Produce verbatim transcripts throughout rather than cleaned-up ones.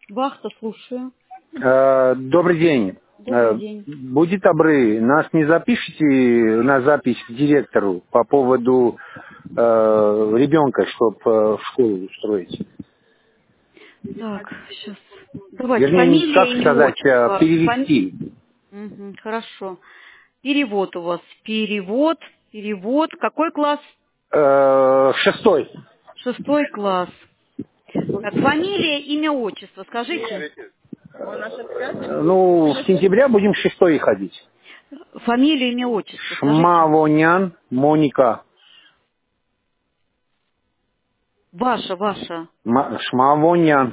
Вахта, слушаю. Э, Добрый день. Добрый Э, день. Будьте добры, нас не запишите на запись к директору по поводу э, ребенка, чтобы в школу устроить. Так, сейчас. Давайте, Вернее, не как фамилия, имя, сказать, э, отчество. Фами- перевести. Мгм, хорошо. Перевод у вас. Перевод, перевод. Какой класс? Э, Шестой. Шестой класс. Так, фамилия, имя, отчество. Скажите. Э, Ну, в сентябре будем в шестой ходить. Фамилию, имя, отчество. Скажите. Шмавонян Моника. Ваша, ваша. Ма- Шмавонян.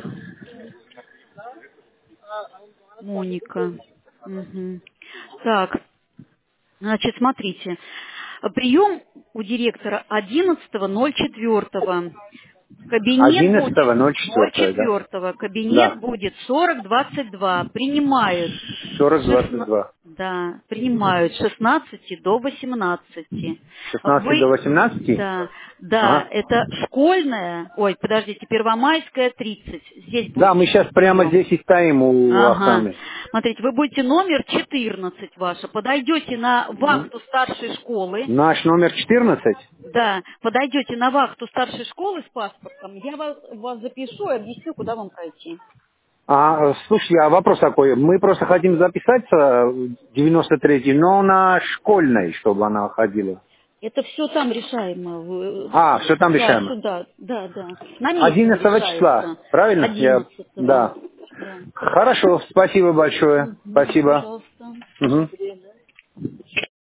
Моника. Мгм. Так, значит, смотрите. Прием у директора одиннадцатого ноль четвёртого. Кабинет будет Одиннадцатого ноль ноль четвёртого, да? четвёртого. Кабинет Да. будет сорок двадцать два. Принимают Сорок с двадцать шестна- два. да, принимают с шестнадцати до восемнадцати. Шестнадцать до Вы, восемнадцати. да, да, Ага. это школьная, ой, подождите, Первомайская тридцать. Здесь Да, будет мы сейчас прямо прием. здесь и стоим у Ага. охраны. Смотрите, вы будете номер четырнадцать ваша. Подойдете на вахту старшей школы. Наш номер четырнадцать. Да, подойдете на вахту старшей школы с паспортом, я вас, вас запишу и объясню, куда вам пройти. А, слушайте, а вопрос такой. Мы просто хотим записаться в девяносто третий, но на школьной, чтобы она ходила. Это все там решаемо. Вы- А, все там Да, решаемо. сюда, да, да. На месте Одиннадцатого числа, решается. правильно? Я... Одиннадцатого. Да. Да. Хорошо, спасибо большое. Мгм, Спасибо. пожалуйста. Мгм.